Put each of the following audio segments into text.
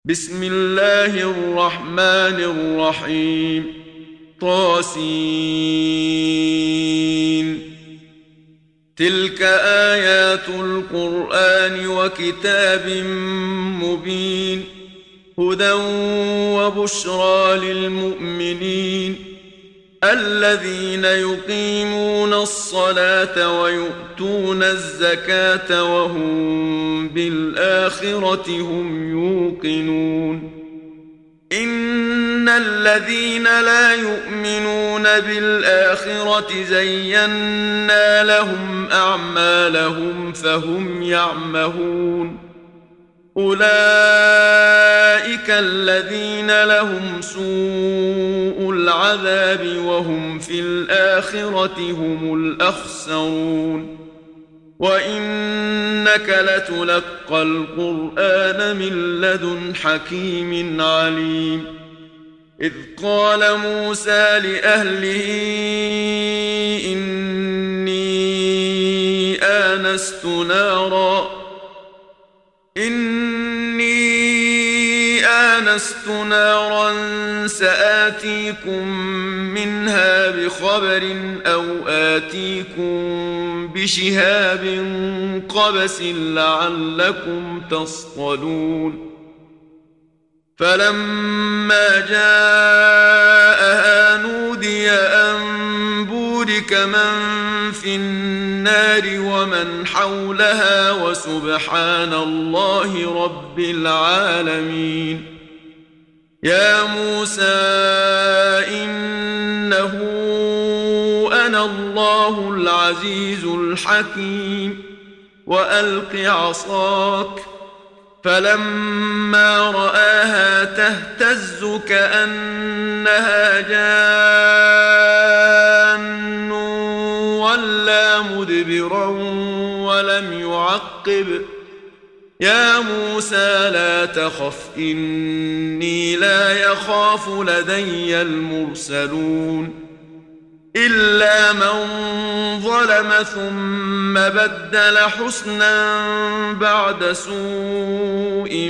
بسم الله الرحمن الرحيم طاسين تلك آيات القرآن وكتاب مبين هدى وبشرى للمؤمنين الذين يقيمون الصلاة ويؤتون الزكاة وهم بالآخرة هم يوقنون إن الذين لا يؤمنون بالآخرة زينا لهم أعمالهم فهم يعمهون أولئك الذين لهم سوء العذاب وهم في الآخرة هم الأخسرون وإنك لتلقى القرآن من لدن حكيم عليم إذ قال موسى لأهله إني آنست نارا سآتيكم منها بخبر أو آتيكم بشهاب قبس لعلكم تصطلون فلما جاءها نودي أن بورك من في النار ومن حولها وسبحان الله رب العالمين يا موسى إنه أنا الله العزيز الحكيم وألق عصاك فلما رآها تهتز كأنها جان ولا مدبرا ولم يعقب يا موسى لا تخف إني لا يخاف لدي المرسلون إلا من ظلم ثم بدل حسنا بعد سوء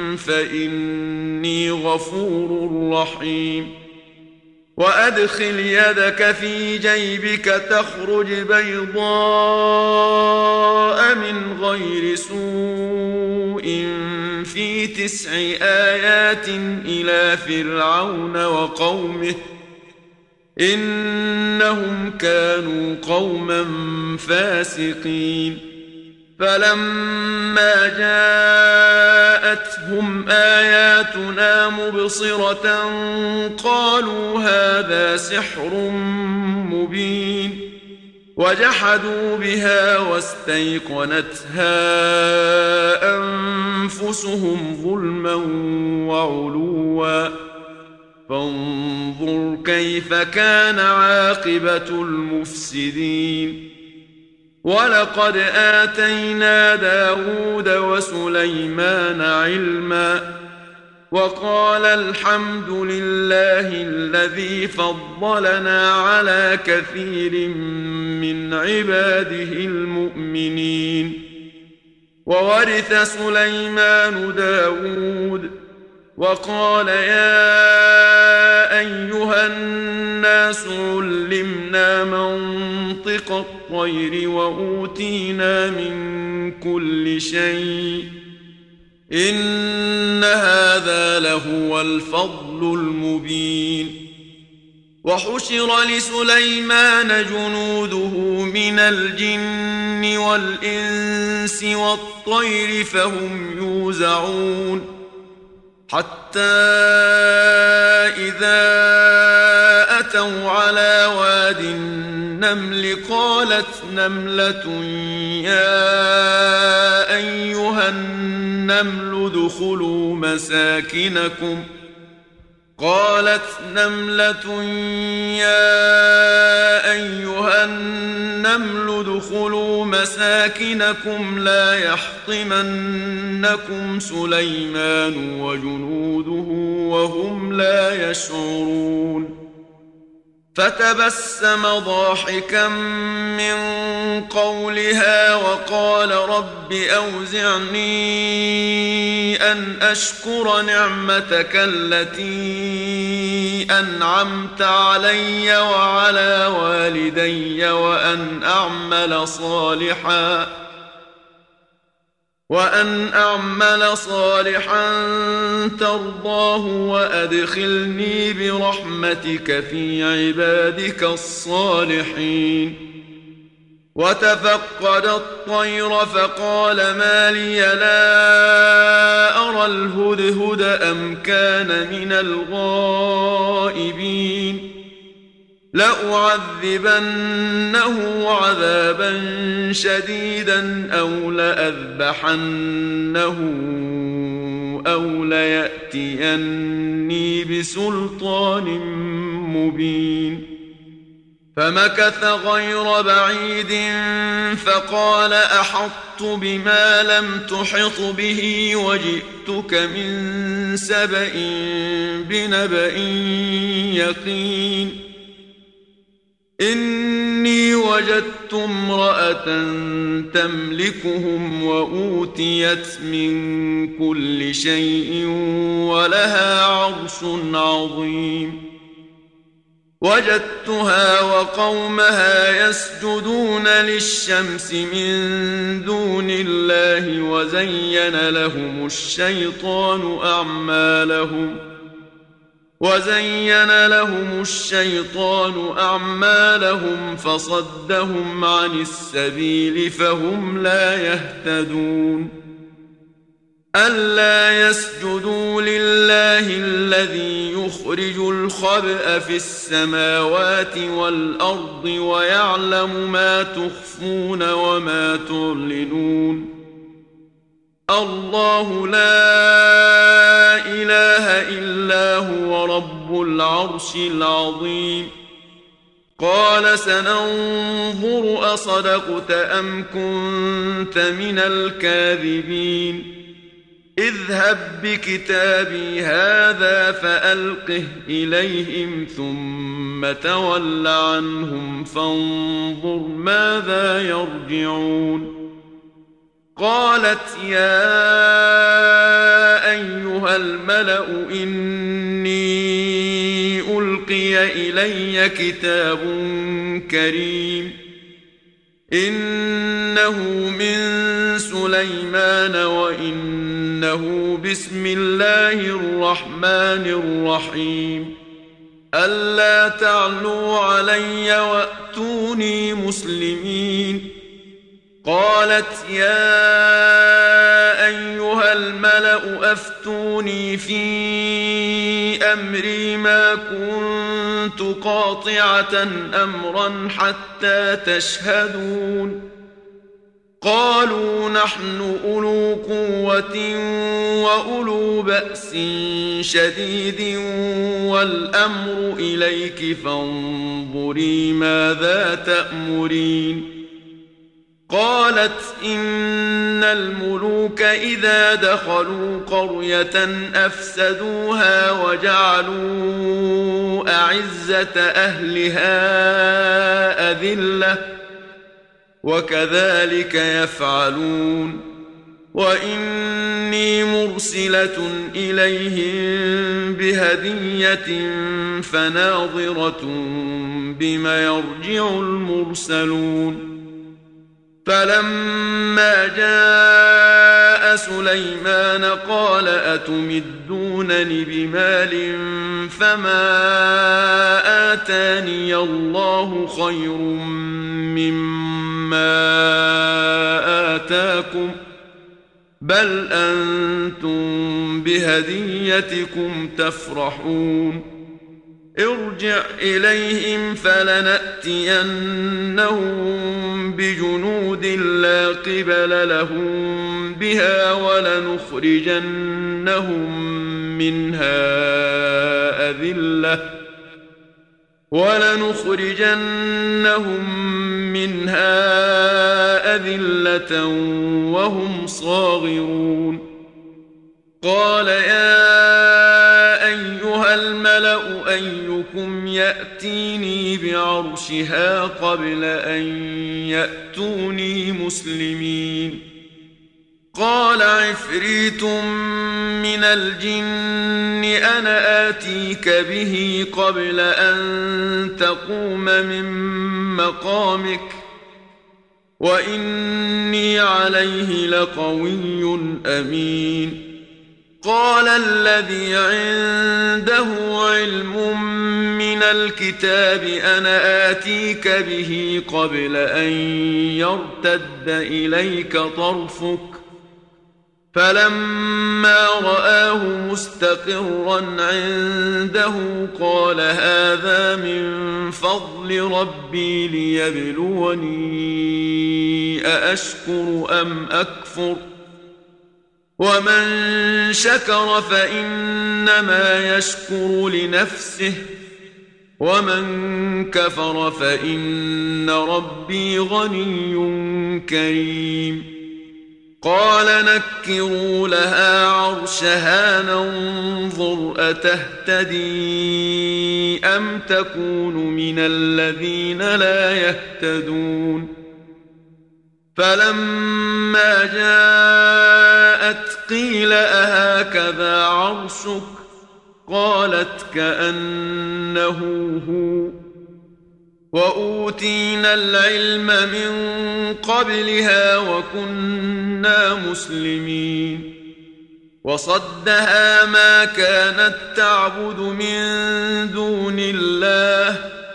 فإني غفور رحيم وأدخل يدك في جيبك تخرج بيضاء من غير سوء في 9 آيات إلى فرعون وقومه إنهم كانوا قوما فاسقين فلما جاءتهم آياتنا مبصرة قالوا هذا سحر مبين وجحدوا بها واستيقنتها أنفسهم ظلما وعلوا فانظر كيف كان عاقبة المفسدين ولقد آتينا داود وسليمان علما وقال الحمد لله الذي فضلنا على كثير من عباده المؤمنين وورث سليمان داود وقال يا أيها الناس علمنا منطق الطير وأوتينا من كل شيء إن هذا لهو الفضل المبين وحشر لسليمان جنوده من الجن والإنس والطير فهم يوزعون حتى إذا أتوا على واد النمل قالت نملة يا أيها النمل ادخلوا مساكنكم لا يحطمنكم سليمان وجنوده وهم لا يشعرون فتبسم ضاحكا من قولها وقال رب أوزعني أن أشكر نعمتك التي أنعمت علي وعلى والدي وأن أعمل صالحا ترضاه وأدخلني برحمتك في عبادك الصالحين. وتفقد الطير فقال ما لي لا أرى الهدهد أم كان من الغائبين لأعذبنه عذابا شديدا أو لأذبحنه أو ليأتيني بسلطان مبين. فمكث غير بعيد فقال أحطت بما لم تحط به وجئتك من سبأ بنبأ يقين. إني وجدت امرأة تملكهم وأوتيت من كل شيء ولها عرش عظيم. وجدتها وقومها يسجدون للشمس من دون الله وزين لهم الشيطان أعمالهم فصدهم عن السبيل فهم لا يهتدون. ألا يسجدوا لله الذي يخرج الخبأ في السماوات والأرض ويعلم ما تخفون وما تعلنون. الله لا إله إلا هو رب العرش العظيم. قال سننظر أصدقت أم كنت من الكاذبين. اذهب بكتابي هذا فألقه إليهم ثم تول عنهم فانظر ماذا يرجعون. قالت يا أيها الملأ إني ألقي إلي كتاب كريم إنه من سليمان وإنه بسم الله الرحمن الرحيم. ألا تعلوا علي وأتوني مسلمين. قالت يا أيها الملأ أفتوني في أمري ما كنت قاطعة أمرا حتى تشهدون. قالوا نحن أولو قوة وأولو بأس شديد والأمر إليك فانظري ماذا تأمرين. قالت إن الملوك إذا دخلوا قرية أفسدوها وجعلوا أعزة أهلها أذلة وكذلك يفعلون. وإني مرسلة إليهم بهدية فناظرة بما يرجع المرسلون. فلما جاء سليمان قال أتمدونني بمال فما آتاني الله خير مما آتاكم بل أنتم بهديتكم تفرحون. ارجع إليهم فلنأتينهم بجنود لا قبل لهم بها ولنخرجنهم منها أذلة وهم صاغرون. قال يا أيها الملأ أيكم يأتيني بعرشها قبل أن يأتوني مسلمين. قال عفريت من الجن أنا آتيك به قبل أن تقوم من مقامك وإني عليه لقوي أمين. قال الذي عنده علم من الكتاب أنا آتيك به قبل أن يرتد إليك طرفك فلما رآه مستقرا عنده قال هذا من فضل ربي ليبلوني أأشكر أم أكفر ومن شكر فإنما يشكر لنفسه ومن كفر فإن ربي غني كريم. قال نكروا لها عرشها ننظر أتهتدي أم تكون من الذين لا يهتدون. فلما جاءت قيل أهكذا عرشك قالت كأنه هو وأوتينا العلم من قبلها وكنا مسلمين. وصدها ما كانت تعبد من دون الله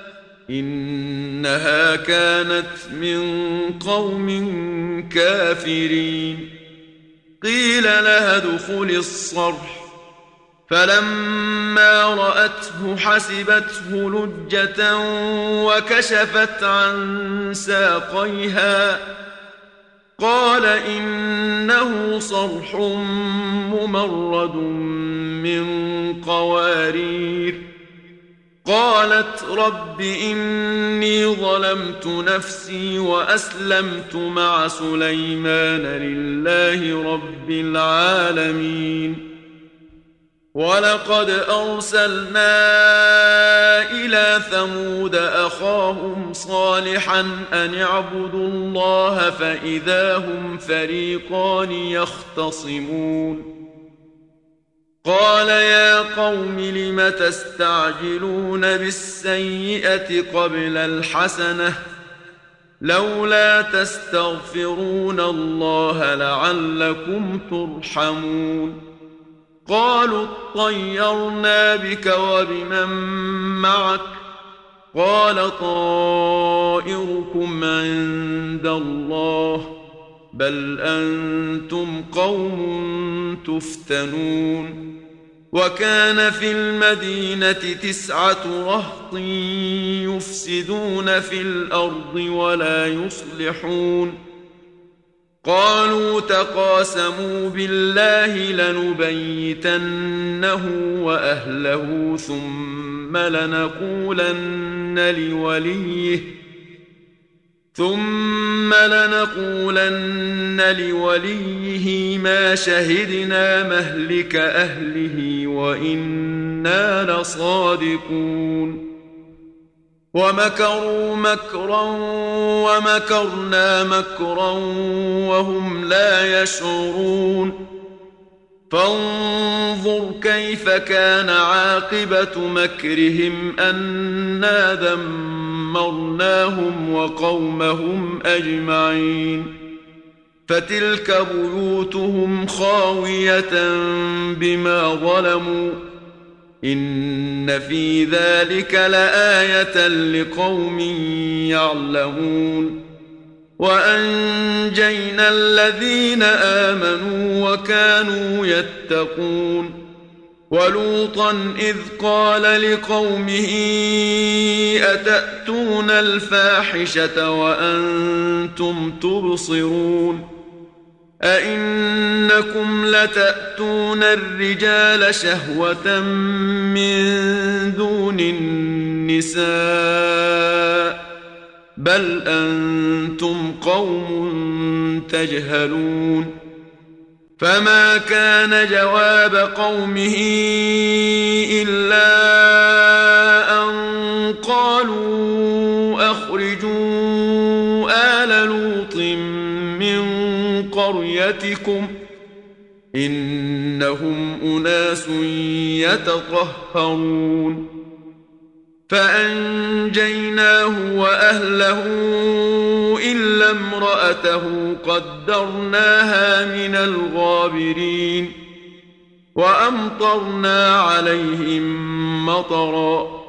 إنها كانت من قوم كافرين. قيل لها ادخل الصرح فلما رأته حسبته لجة وكشفت عن ساقيها قال إنه صرح ممرد من قوارير. قالت رب إني ظلمت نفسي وأسلمت مع سليمان لله رب العالمين. ولقد أرسلنا إلى ثمود أخاهم صالحا أن اعبدوا الله فإذا هم فريقان يختصمون. قال يا قوم لم تستعجلون بالسيئة قبل الحسنة لولا تستغفرون الله لعلكم ترحمون. قالوا اطيرنا بك وبمن معك قال طائركم عند الله بل أنتم قوم تفتنون. وكان في المدينة 9 رهط يفسدون في الأرض ولا يصلحون. قالوا تقاسموا بالله لنبيتنه وأهله ثم لنقولن لوليه ما شهدنا مهلك أهله وإنا لصادقون. ومكروا مكرا ومكرنا مكرا وهم لا يشعرون. فانظر كيف كان عاقبة مكرهم أنا دمرناهم وقومهم أجمعين. فتلك بيوتهم خاوية بما ظلموا إن في ذلك لآية لقوم يعلمون. وأنجينا الذين آمنوا وكانوا يتقون. ولوطا إذ قال لقومه أتأتون الفاحشة وأنتم تبصرون أئنكم لتأتون الرجال شهوة من دون النساء بل أنتم قوم تجهلون. فما كان جواب قومه إلا أن قالوا أخرجوا آل لوط من قريتكم إنهم أناس يتطهرون فأنجيناه وأهله إلا امرأته قدرناها من الغابرين وأمطرنا عليهم مطرا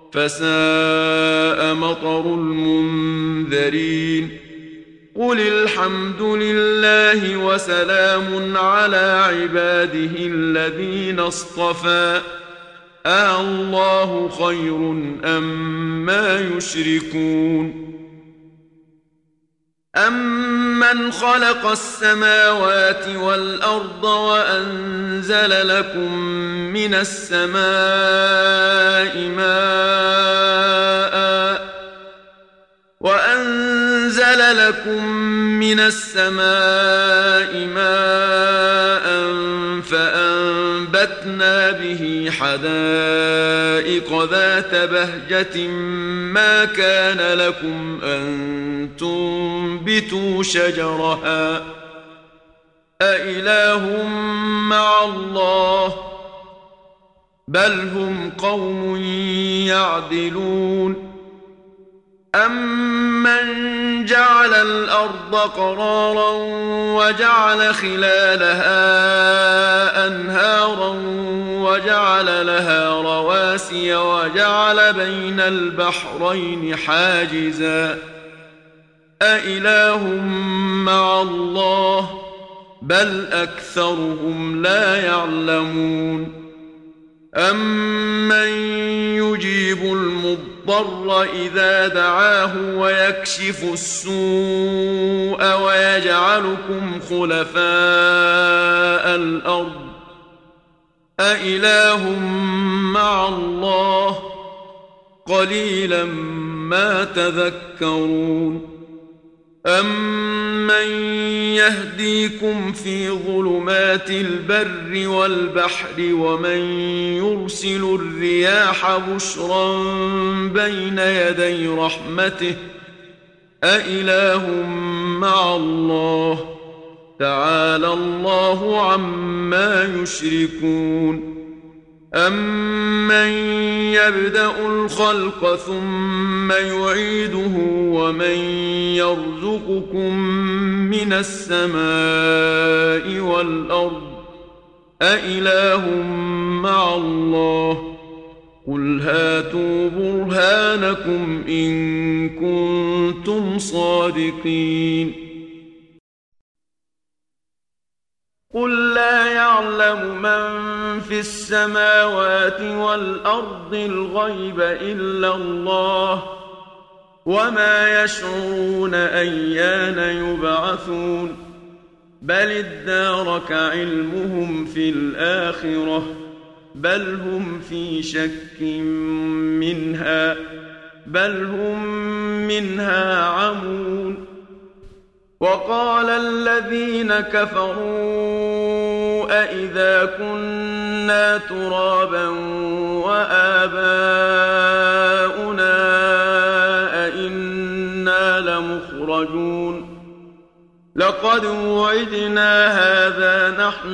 فساء مطر المنذرين قل الحمد لله وسلام على عباده الذين اصطفى الله خير أما يشركون أمن خلق السماوات والأرض وأنزل لكم من السماء ماء فأنبتنا به حدائق ذات بهجة ما كان لكم أن تنبتوا شجرها أإله مع الله بل هم قوم يعدلون أمن جعل الأرض قرارا وجعل خلالها أنهارا وجعل لها رواسي وجعل بين البحرين حاجزا أإله مع الله بل أكثرهم لا يعلمون أمن يجيب المضطر إذا دعاه ويكشف السوء ويجعلكم خلفاء الأرض أإله مع الله قليلا ما تذكرون أمن يهديكم في ظلمات البر والبحر ومن يرسل الرياح بشرا بين يدي رحمته أإله مع الله تعالى الله عما يشركون أمن يبدأ الخلق ثم يعيده ومن يرزقكم من السماء والأرض أإله مع الله قل هاتوا برهانكم إن كنتم صادقين قل لا يعلم من في السماوات والأرض الغيب إلا الله وما يشعرون أيان يبعثون بل ادارك علمهم في الآخرة بل هم في شك منها بل هم منها عمون وقال الذين كفروا أإذا كنا ترابا وآباؤنا أئنا لمخرجون لقد وعدنا هذا نحن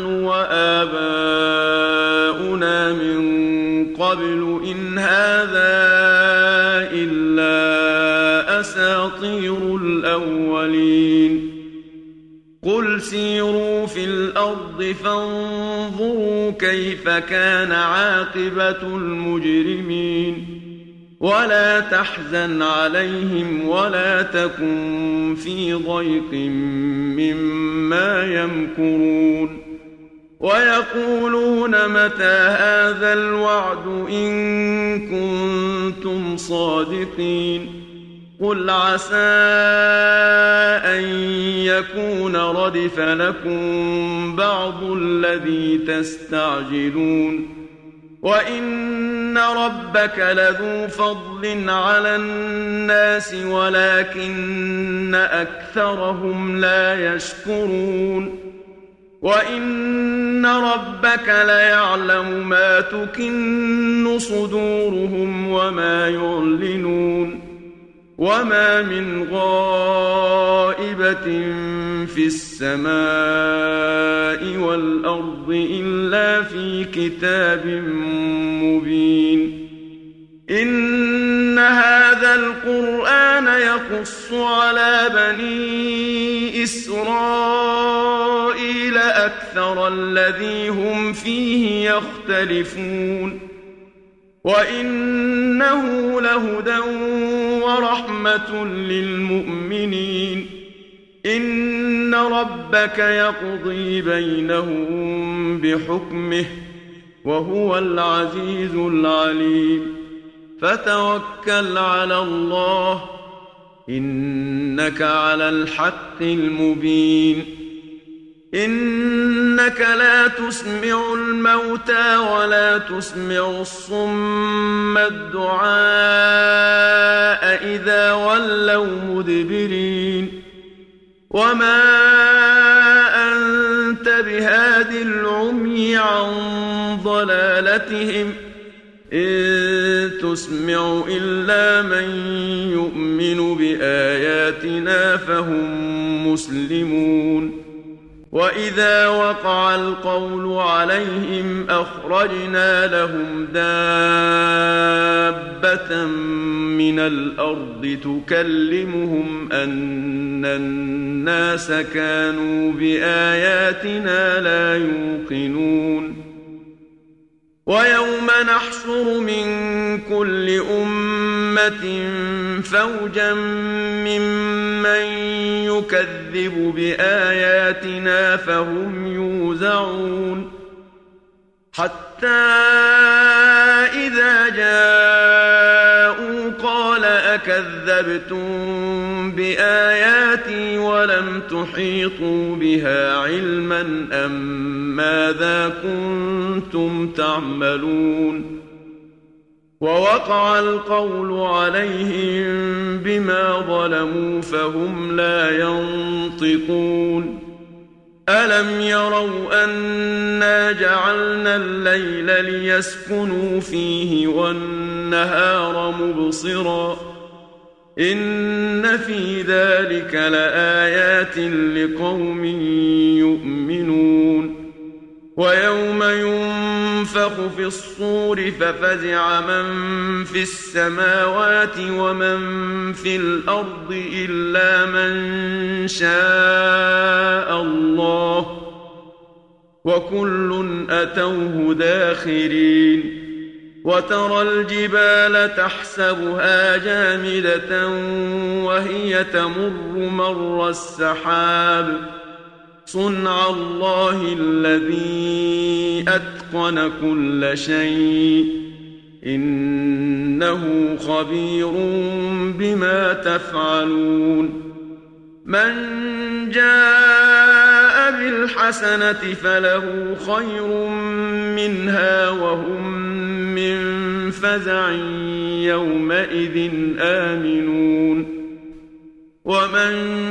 وآباؤنا من قبل إن هذا إلا أساطير الأولين قل سيروا في الأرض فانظروا كيف كان عاقبة المجرمين ولا تحزن عليهم ولا تكن في ضيق مما يمكرون ويقولون متى هذا الوعد إن كنتم صادقين قل عسى أن يكون ردف لكم بعض الذي تستعجلون وإن ربك لذو فضل على الناس ولكن أكثرهم لا يشكرون وإن ربك ليعلم ما تكن صدورهم وما يعلنون وما من غائبة في السماء والأرض إلا في كتاب مبين. إن هذا القرآن يقص على بني إسرائيل أكثر الذي هم فيه يختلفون، وإنه لهدى ورحمة للمؤمنين. إن ربك يقضي بينهم بحكمه وهو العزيز العليم. فتوكل على الله إنك على الحق المبين. إنك لا تسمع الموتى ولا تسمع الصم الدعاء إذا ولوا مدبرين. وما أنت بهاد العمي عن ضلالتهم إن تسمع إلا من يؤمن بآياتنا فهم مسلمون. وإذا وقع القول عليهم أخرجنا لهم دابة من الأرض تكلمهم أن الناس كانوا بآياتنا لا يوقنون. ويوم نحشر من كل أمة فوجا ممن يكذب بآياتنا فهم يوزعون. حتى إذا جاءوا قال أكذبتم بآياتي ولم تحيطوا بها علما أم ماذا كنتم تعملون. ووقع القول عليهم بما ظلموا فهم لا ينطقون. ألم يروا أنا جعلنا الليل ليسكنوا فيه والنهار مبصرا إن في ذلك لآيات لقوم يؤمنون. ويوم ينفخ في الصور ففزع من في السماوات ومن في الأرض إلا من شاء الله وكل أتوه داخرين. وترى الجبال تحسبها جامدة وهي تمر مر السحاب صنع الله الذي أتقن كل شيء إنه خبير بما تفعلون. من جاء بالحسنة فله خير منها وهم من فزع يومئذ آمنون. ومن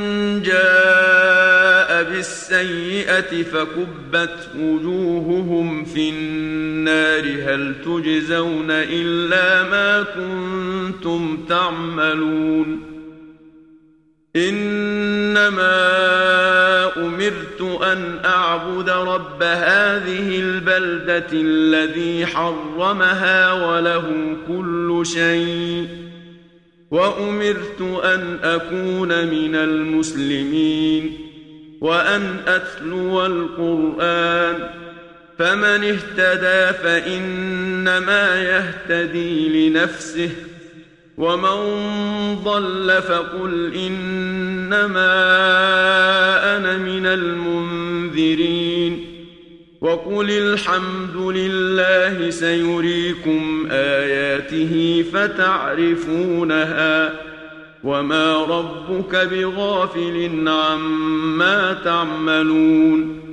جاء بالسيئة فكبت وجوههم في النار هل تجزون إلا ما كنتم تعملون. إنما أمرت أن أعبد رب هذه البلدة الذي حرمها وله كل شيء وأمرت أن أكون من المسلمين وأن أتلو القرآن فمن اهتدى فإنما يهتدي لنفسه ومن ضل فقل إنما أنا من المنذرين. وقل الحمد لله سيريكم آياته فتعرفونها وما ربك بغافل عما تعملون.